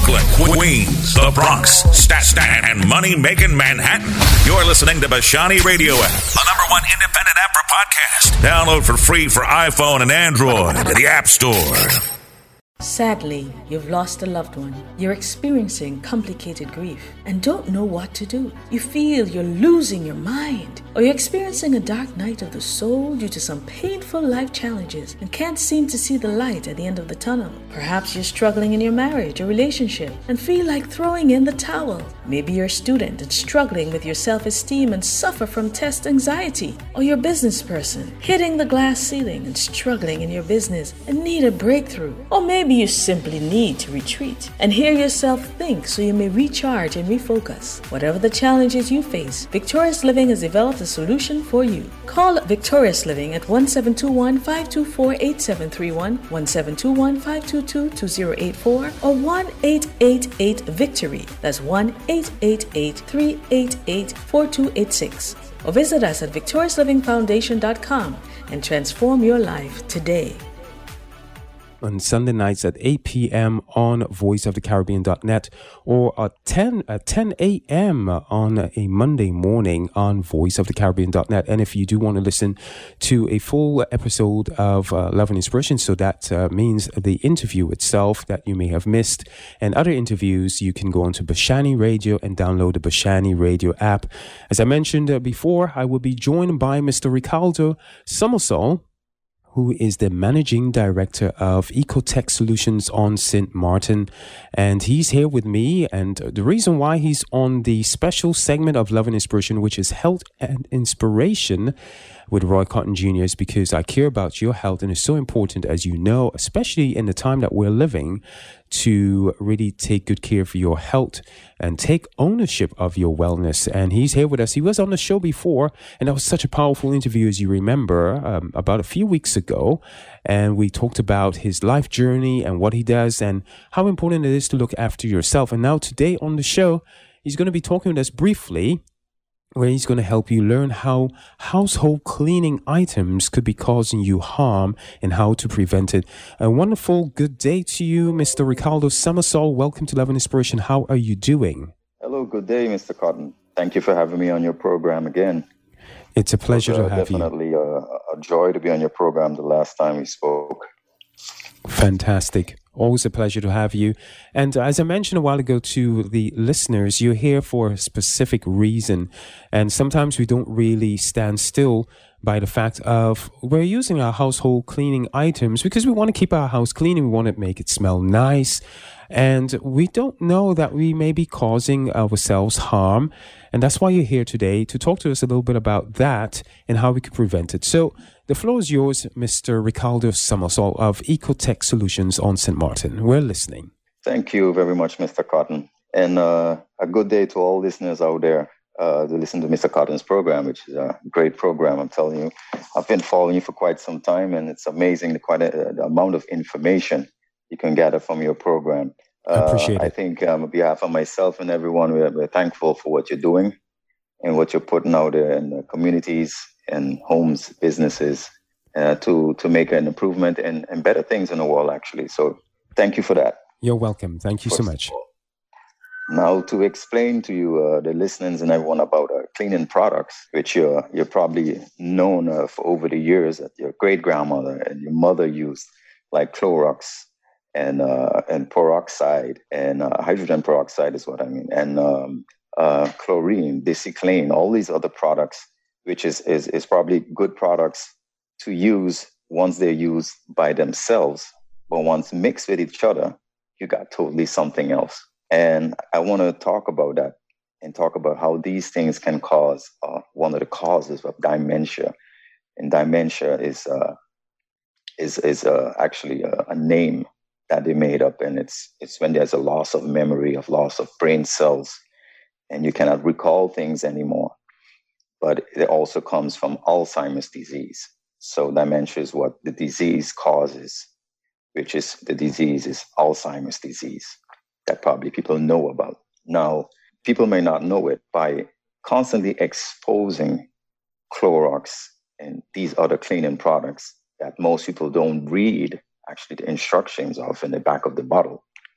Brooklyn, Queens, the Bronx, Staten, and money-making Manhattan. You're listening to Bashani Radio app, the number one independent app for podcasts. Download for free for iPhone and Android at the App Store. Sadly, you've lost a loved one. You're experiencing complicated grief and don't know what to do. You feel you're losing your mind, or you're experiencing a dark night of the soul due to some painful life challenges and can't seem to see the light at the end of the tunnel. Perhaps you're struggling in your marriage or relationship and feel like throwing in the towel. Maybe you're a student and struggling with your self-esteem and suffer from test anxiety. Or you're a business person hitting the glass ceiling and struggling in your business and need a breakthrough. Or maybe you simply need to retreat and hear yourself think so you may recharge and refocus. Whatever the challenges you face, Victorious Living has developed a solution for you. Call Victorious Living at 1721-524-8731, 1721-522-2084, or 1-888-VICTORY. That's 1-888-388-4286. Or visit us at victoriouslivingfoundation.com and transform your life today. On Sunday nights at 8 p.m. on voiceofthecaribbean.net, or at 10 a.m. on a Monday morning on voiceofthecaribbean.net. And if you do want to listen to a full episode of Love and Inspiration, so that means the interview itself that you may have missed and other interviews, you can go onto Bashani Radio and download the Bashani Radio app. As I mentioned before, I will be joined by Mr. Ricardo Summersall, who is the Managing Director of Ecotech Solutions on St. Martin. And he's here with me. And the reason why he's on the special segment of Love and Inspiration, which is Health and Inspiration with Roy Cotton Jr., is because I care about your health. And it's so important, as you know, especially in the time that we're living, to really take good care of your health and take ownership of your wellness. And he's here with us. He was on the show before, and that was such a powerful interview, as you remember, about a few weeks ago. And we talked about his life journey and what he does and how important it is to look after yourself. And now today on the show, he's going to be talking with us briefly, where he's going to help you learn how household cleaning items could be causing you harm and how to prevent it. A wonderful good day to you, Mr. Ricardo Summersall. Welcome to Love and Inspiration. How are you doing? Hello, good day, Mr. Cotton. Thank you for having me on your program again. It's a pleasure to have definitely you. Definitely a joy to be on your program the last time we spoke. Fantastic. Always a pleasure to have you. And as I mentioned a while ago to the listeners, you're here for a specific reason. And sometimes we don't really stand still by the fact of we're using our household cleaning items because we want to keep our house clean and we want to make it smell nice. And we don't know that we may be causing ourselves harm. And that's why you're here today to talk to us a little bit about that and how we can prevent it. So the floor is yours, Mr. Ricardo Summersall of Ecotech Solutions on St. Martin. We're listening. Thank you very much, Mr. Cotton. And a good day to all listeners out there to listen to Mr. Cotton's program, which is a great program, I'm telling you. I've been following you for quite some time, and it's amazing the amount of information you can gather from your program. I appreciate it. I think on behalf of myself and everyone, we're thankful for what you're doing and what you're putting out there in the communities and homes, businesses, to make an improvement and better things in the world, actually. So thank you for that. You're welcome. Thank you so much. Now, to explain to you, the listeners and everyone about cleaning products, which you're probably known for over the years that your great-grandmother and your mother used, like Clorox and peroxide and hydrogen peroxide is what I mean, and chlorine, Diciclane, all these other products, which is probably good products to use once they're used by themselves, but once mixed with each other, you got totally something else. And I want to talk about that and talk about how these things can cause one of the causes of dementia. And dementia is actually a name that they made up, and it's when there's a loss of memory, of loss of brain cells, and you cannot recall things anymore. But it also comes from Alzheimer's disease. So dementia is what the disease causes, which is the disease is Alzheimer's disease that probably people know about. Now, people may not know it by constantly exposing Clorox and these other cleaning products that most people don't read actually the instructions of in the back of the bottle.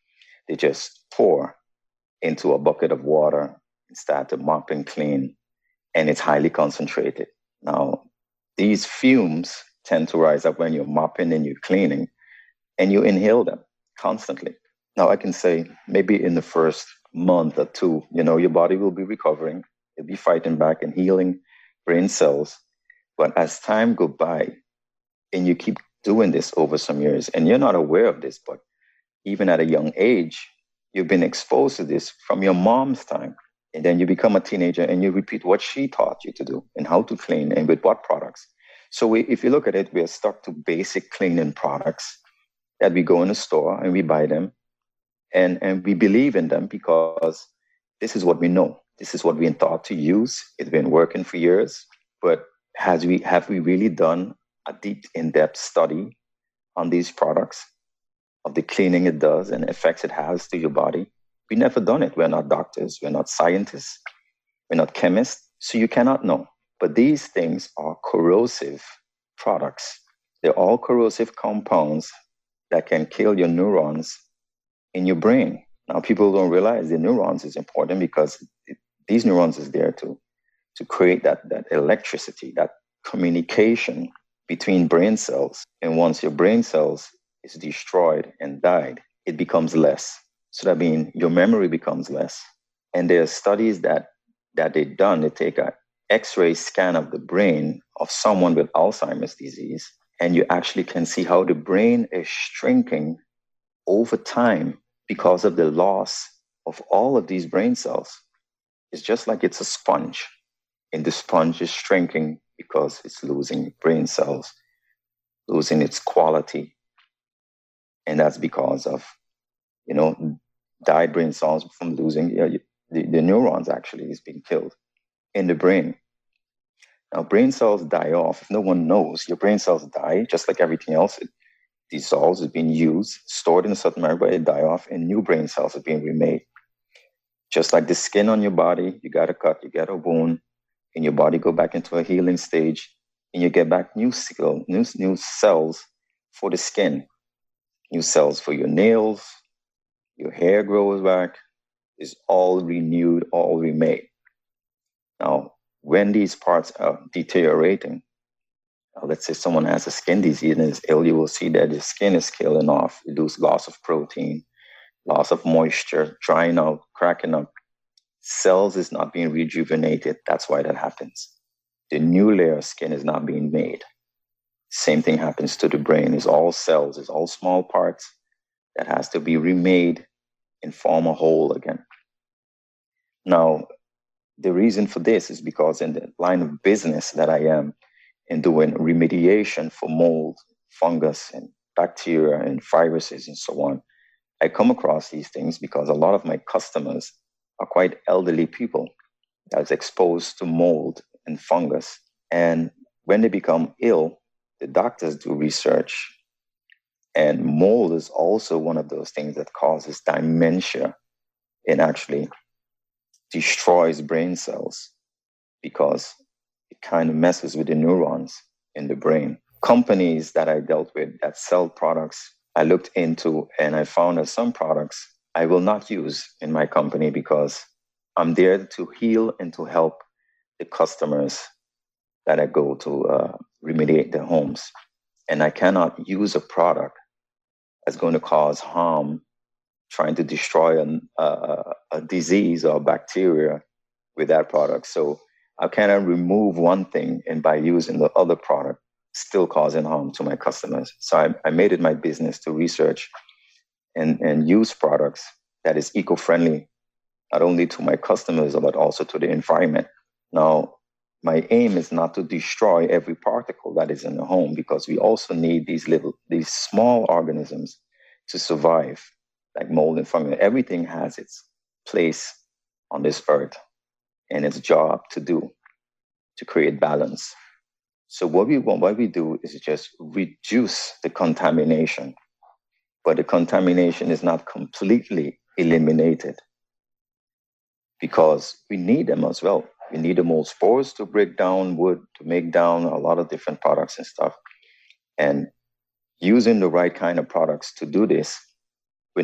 They just pour into a bucket of water and start to mop and clean, and it's highly concentrated. Now, these fumes tend to rise up when you're mopping and you're cleaning, and you inhale them constantly. Now, I can say maybe in the first month or two, your body will be recovering. It'll be fighting back and healing brain cells. But as time goes by, and you keep doing this over some years, and you're not aware of this, but even at a young age, you've been exposed to this from your mom's time. And then you become a teenager and you repeat what she taught you to do and how to clean and with what products. So if you look at it, we are stuck to basic cleaning products that we go in the store and we buy them. And we believe in them because this is what we know. This is what we've been taught to use. It's been working for years. But have we really done a deep, in-depth study on these products, of the cleaning it does and effects it has to your body? We've never done it. We're not doctors. We're not scientists. We're not chemists. So you cannot know. But these things are corrosive products. They're all corrosive compounds that can kill your neurons in your brain. Now, people don't realize the neurons is important because these neurons is there to create that electricity, that communication between brain cells. And once your brain cells is destroyed and died, it becomes less. So that means your memory becomes less. And there are studies that they've done. They take an X-ray scan of the brain of someone with Alzheimer's disease, and you actually can see how the brain is shrinking over time because of the loss of all of these brain cells. It's just like it's a sponge, and the sponge is shrinking because it's losing brain cells, losing its quality. And that's because of, died brain cells from losing the neurons actually is being killed in the brain. Now, brain cells die off. If no one knows, your brain cells die just like everything else. It dissolves, it's being used, stored in a certain manner, but it die off, and new brain cells are being remade. Just like the skin on your body, you got a cut, you get a wound, and your body go back into a healing stage, and you get back new cells for the skin, new cells for your nails, your hair grows back, is all renewed, all remade. Now, when these parts are deteriorating, let's say someone has a skin disease and is ill, you will see that the skin is scaling off. You lose loss of protein, loss of moisture, drying out, cracking up. Cells is not being rejuvenated. That's why that happens. The new layer of skin is not being made. Same thing happens to the brain. It's all cells, it's all small parts that has to be remade and form a whole again. Now, the reason for this is because in the line of business that I am in doing remediation for mold, fungus, and bacteria and viruses and so on, I come across these things because a lot of my customers are quite elderly people that's exposed to mold and fungus. And when they become ill, the doctors do research. And mold is also one of those things that causes dementia and actually destroys brain cells because it kind of messes with the neurons in the brain. Companies that I dealt with that sell products, I looked into and I found that some products I will not use in my company because I'm there to heal and to help the customers that I go to remediate their homes. And I cannot use a product that's going to cause harm, trying to destroy a disease or bacteria with that product. So I cannot remove one thing and by using the other product, still causing harm to my customers. So I made it my business to research and use products that is eco-friendly, not only to my customers, but also to the environment. Now, my aim is not to destroy every particle that is in the home because we also need these small organisms to survive, like mold and fungus. Everything has its place on this earth and its job to do to create balance. So what we do is just reduce the contamination, but the contamination is not completely eliminated because we need them as well. We need the mold spores to break down wood, to make down a lot of different products and stuff. And using the right kind of products to do this, we're not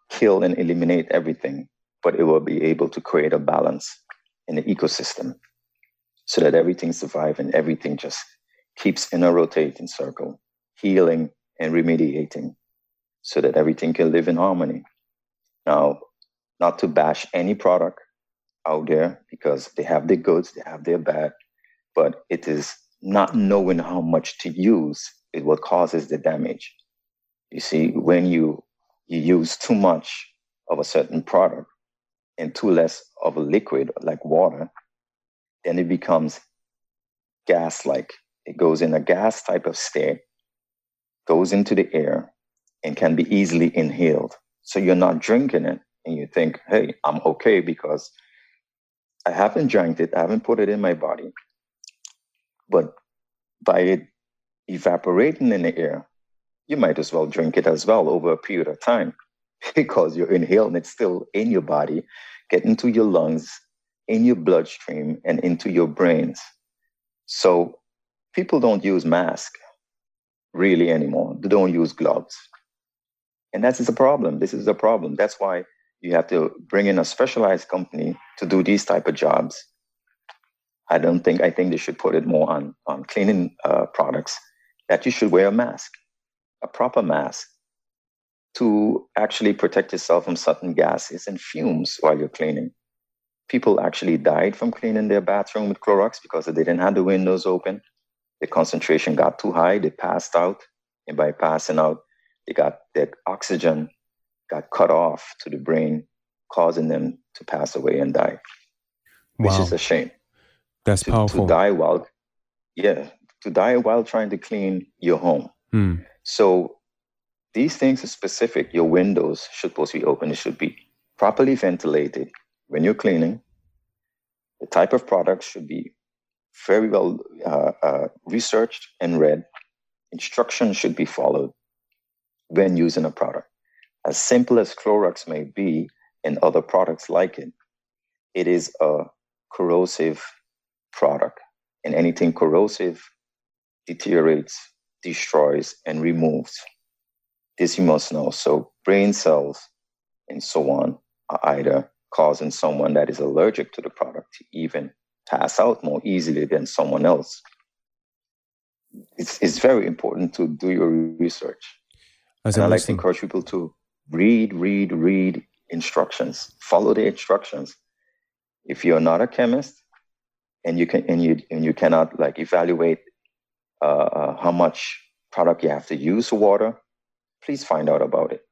kill and eliminate everything, but it will be able to create a balance in the ecosystem so that everything survives and everything just keeps in a rotating circle, healing and remediating so that everything can live in harmony. Now, not to bash any product out there because they have their goods, they have their bad, but it is not knowing how much to use is what causes the damage. You see, when you use too much of a certain product and too less of a liquid like water, then it becomes gas-like. It goes in a gas type of state, goes into the air, and can be easily inhaled. So you're not drinking it and you think, hey, I'm okay because I haven't drank it, I haven't put it in my body. But by it evaporating in the air, you might as well drink it as well over a period of time because you're inhaling it still in your body, getting to your lungs, in your bloodstream, and into your brains. So people don't use masks really anymore. They don't use gloves. And that is a problem. This is a problem. That's why you have to bring in a specialized company to do these type of jobs. I think they should put it more on cleaning products, that you should wear a mask, a proper mask, to actually protect yourself from certain gases and fumes while you're cleaning. People actually died from cleaning their bathroom with Clorox because they didn't have the windows open. The concentration got too high, they passed out, and by passing out, their oxygen got cut off to the brain, causing them to pass away and die, which is a shame. That's powerful. To die while trying to clean your home. So these things are specific. Your windows should supposed to be open. It should be properly ventilated when you're cleaning. The type of product should be very well researched and read. Instructions should be followed when using a product. As simple as Clorox may be and other products like it, it is a corrosive product. And anything corrosive deteriorates, destroys, and removes. This you must know. So brain cells and so on are either causing someone that is allergic to the product to even pass out more easily than someone else. It's very important to do your research. And I like to encourage people to read instructions, follow the instructions. If you're not a chemist and you cannot like evaluate how much product you have to use for water, please find out about it.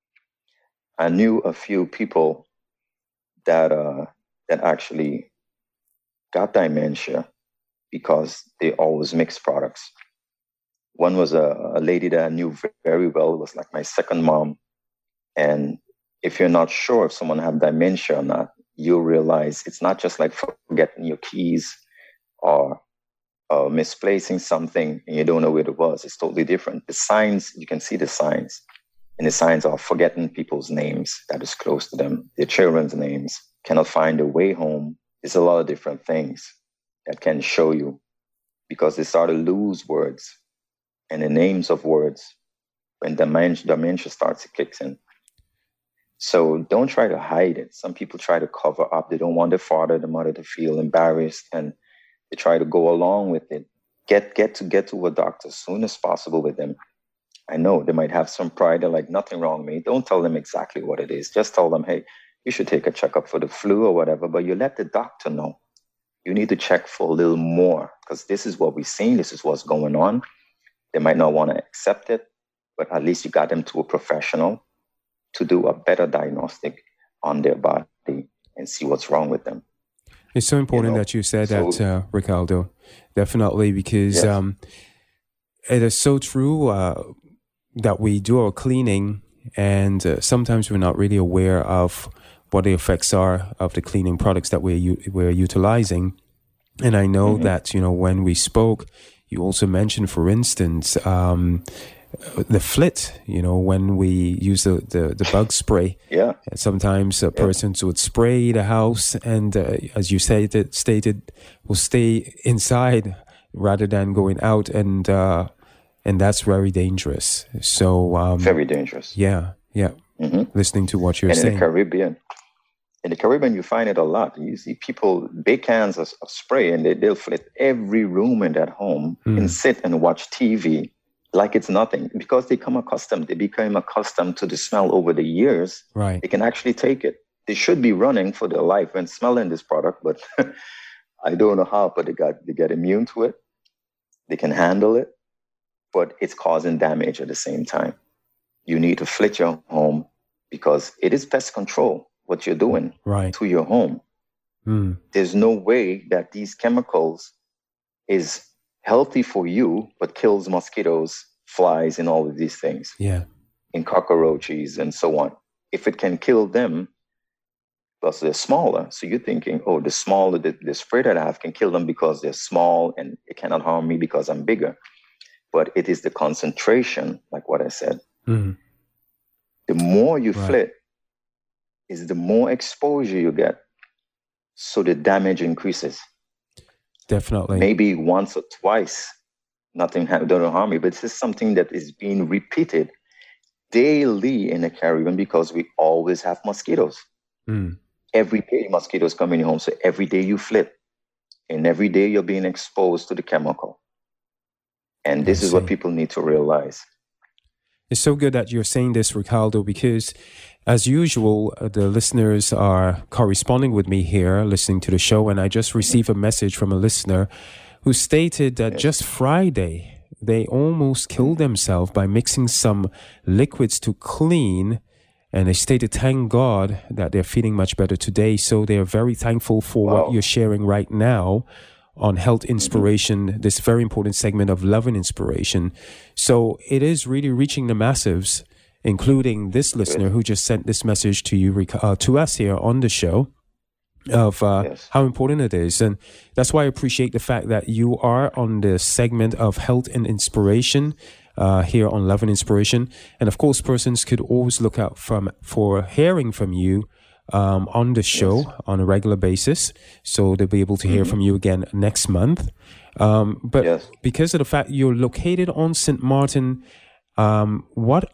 I knew a few people that actually got dementia because they always mixed products. One was a lady that I knew very well. It was like my second mom. And if you're not sure if someone have dementia or not, you'll realize it's not just like forgetting your keys or misplacing something and you don't know where it was. It's totally different. The signs, you can see the signs. And the signs are forgetting people's names that is close to them, their children's names, cannot find their way home. There's a lot of different things that can show you because they start to lose words and the names of words when dementia starts to kick in. So don't try to hide it. Some people try to cover up. They don't want their father, the mother to feel embarrassed, and they try to go along with it. Get to a doctor as soon as possible with them. I know they might have some pride. They're like, nothing wrong with me. Don't tell them exactly what it is. Just tell them, hey, you should take a checkup for the flu or whatever, but you let the doctor know. You need to check for a little more because this is what we've seen. This is what's going on. They might not want to accept it, but at least you got them to a professional to do a better diagnostic on their body and see what's wrong with them. It's so important that you said that, Ricardo. Definitely, because it is so true that we do our cleaning and sometimes we're not really aware of what the effects are of the cleaning products that we're utilizing. And I know that, when we spoke, you also mentioned, for instance, the flit, when we use the bug spray. Yeah. Sometimes persons would spray the house and, as you stated, will stay inside rather than going out. And that's very dangerous. So, very dangerous. Yeah. listening to what you're and saying. In the Caribbean, you find it a lot. You see people, big cans of spray, and they'll flip every room in that home and sit and watch TV like it's nothing, because they became accustomed to the smell over the years. Right. They can actually take it. They should be running for their life when smelling this product, but I don't know how, but they get immune to it. They can handle it, but it's causing damage at the same time. You need to flit your home, because it is pest control, what you're doing to your home. There's no way that these chemicals is healthy for you, but kills mosquitoes, flies, and all of these things. Yeah. And cockroaches and so on. If it can kill them, plus they're smaller. So you're thinking, oh, the smaller, the spray that I have can kill them because they're small and it cannot harm me because I'm bigger. But it is the concentration, like what I said. The more you flit, is the more exposure you get. So the damage increases. Definitely. Maybe once or twice, nothing don't harm me. But this is something that is being repeated daily in the Caribbean, because we always have mosquitoes. Every day mosquitoes come in your home. So every day you flit. And every day you're being exposed to the chemical. And this is what people need to realize. It's so good that you're saying this, Ricardo, because as usual, the listeners are corresponding with me here, listening to the show. And I just received a message from a listener who stated that just Friday, they almost killed themselves by mixing some liquids to clean. And they stated, thank God that they're feeling much better today. So they're very thankful for what you're sharing right now on Health Inspiration, this very important segment of Love and Inspiration. So it is really reaching the masses, including this listener who just sent this message to you, to us here on the show, of how important it is. And that's why I appreciate the fact that you are on the segment of Health and Inspiration here on Love and Inspiration. And of course, persons could always look out for hearing from you on the show on a regular basis. So they'll be able to hear from you again next month. But because of the fact you're located on St. Martin, what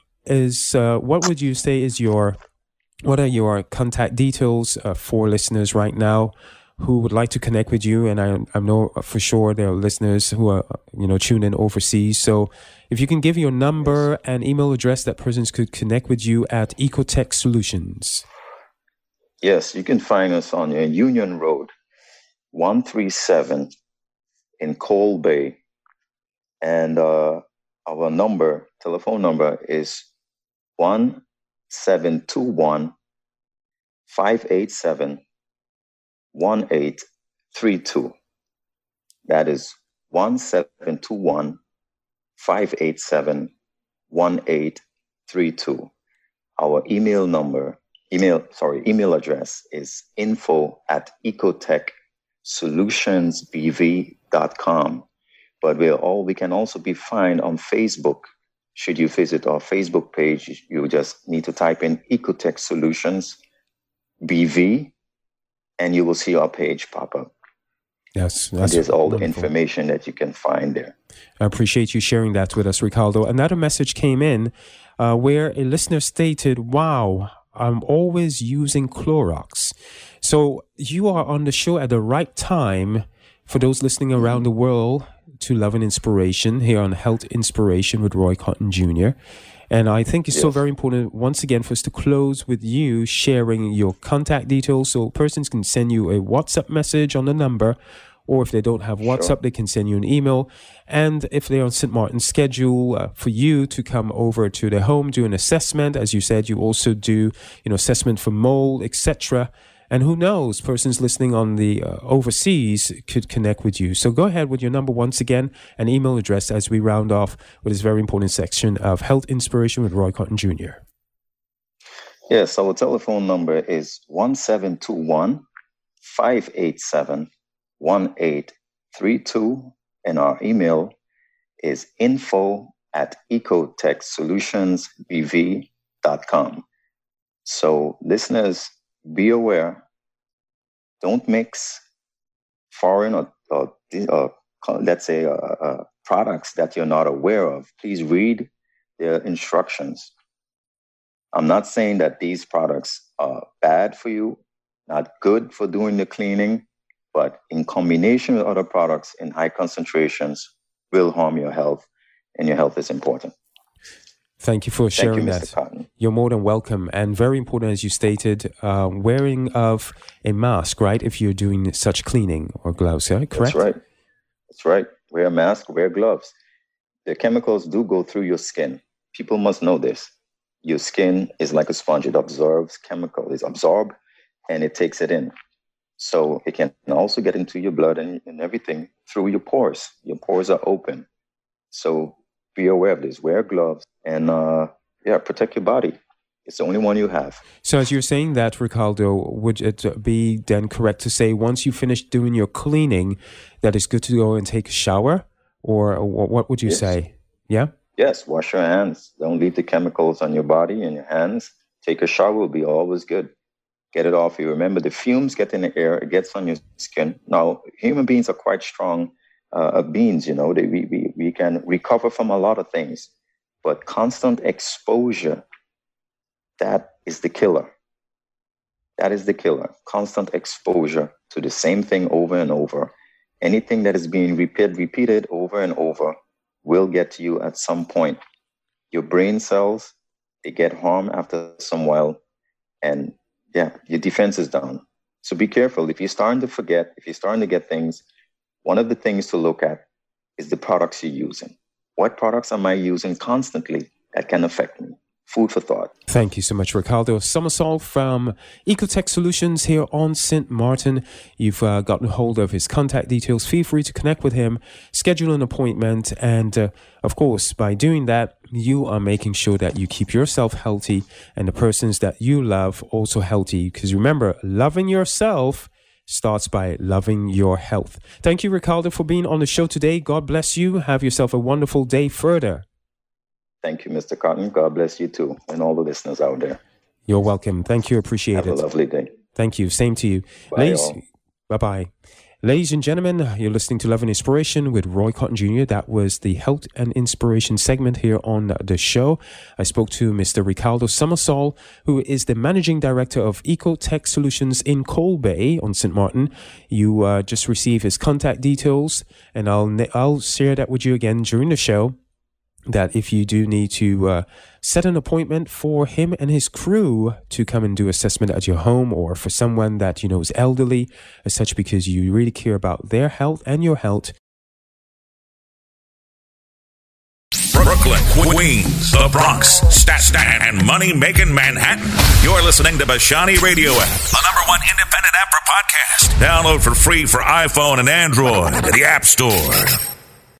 would you say is what are your contact details for listeners right now who would like to connect with you? And I know for sure there are listeners who are, tuned in overseas. So if you can give your number and email address that persons could connect with you at Ecotech Solutions. Yes, you can find us on Union Road, 137 in Coal Bay. And our telephone number is 1721-587-1832. That is 1721-587-1832. Our email address is info@ecotechsolutionsbv.com. But we can also be found on Facebook. Should you visit our Facebook page, you just need to type in Ecotech Solutions BV, and you will see our page pop up. Yes, there's all wonderful. The information that you can find there. I appreciate you sharing that with us, Ricardo. Another message came in where a listener stated, wow, I'm always using Clorox. So you are on the show at the right time for those listening around the world to Love and Inspiration here on Health Inspiration with Roy Cotton Jr. And I think it's so very important, once again, for us to close with you sharing your contact details so persons can send you a WhatsApp message on the number, or if they don't have WhatsApp, they can send you an email. And if they're on St. Martin's schedule for you to come over to their home, do an assessment. As you said, you also do, assessment for mold, etc. And who knows, persons listening on the overseas could connect with you. So go ahead with your number once again and email address as we round off with this very important section of Health Inspiration with Roy Cotton Jr. Yes, our telephone number is 1721-587-1832. And our email is info@ecotechsolutionsbv.com. So listeners, be aware, don't mix foreign or let's say products that you're not aware of. Please read the instructions. I'm not saying that these products are bad for you, not good for doing the cleaning, but in combination with other products in high concentrations will harm your health, and your health is important. Thank you for sharing that. Mr. Cotton. You're more than welcome. And very important, as you stated, wearing of a mask, right? If you're doing such cleaning or gloves, yeah? Correct? That's right. Wear a mask, wear gloves. The chemicals do go through your skin. People must know this. Your skin is like a sponge. It absorbs chemical. It's absorbed and it takes it in. So it can also get into your blood and everything through your pores. Your pores are open. So be aware of this. Wear gloves and protect your body. It's the only one you have. So as you're saying that, Ricardo, would it be then correct to say once you finish doing your cleaning, that it's good to go and take a shower? Or what would you say? Yeah? Yes, wash your hands. Don't leave the chemicals on your body and your hands. Take a shower will be always good. Get it off you. Remember, the fumes get in the air. It gets on your skin. Now, human beings are quite strong beings, you know. We can recover from a lot of things. But constant exposure, that is the killer. That is the killer. Constant exposure to the same thing over and over. Anything that is being repeated over and over will get to you at some point. Your brain cells, they get harmed after some while, and your defense is down. So be careful. If you're starting to forget, if you're starting to get things, one of the things to look at is the products you're using. What products am I using constantly that can affect me? Food for thought. Thank you so much, Ricardo Summersall from Ecotech Solutions here on St. Martin. You've gotten hold of his contact details. Feel free to connect with him, schedule an appointment, and of course, by doing that, you are making sure that you keep yourself healthy and the persons that you love also healthy. Because remember, loving yourself starts by loving your health. Thank you, Ricardo, for being on the show today. God bless you. Have yourself a wonderful day further. Thank you, Mr. Cotton. God bless you too, and all the listeners out there. You're welcome. Thank you. Appreciate it. Have a lovely day. Thank you. Same to you. Bye-bye. Ladies and gentlemen, you're listening to Love and Inspiration with Roy Cotton Jr. That was the Health and Inspiration segment here on the show. I spoke to Mr. Ricardo Summersall, who is the Managing Director of Ecotech Solutions in Coal Bay on St. Martin. You just received his contact details, and I'll share that with you again during the show. That if you do need to set an appointment for him and his crew to come and do assessment at your home, or for someone that you know is elderly as such, because you really care about their health and your health. Brooklyn, Queens, the Bronx, Staten, and money-making Manhattan. You're listening to Bashani Radio app, the #1 independent app for podcasts. Download for free for iPhone and Android at the App Store.